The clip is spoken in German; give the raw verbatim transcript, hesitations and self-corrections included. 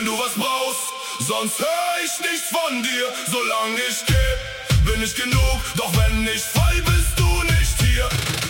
wenn du was brauchst. Sonst hör ich nichts von dir, solange ich geb, bin ich genug. Doch wenn ich fall, bist du nicht hier.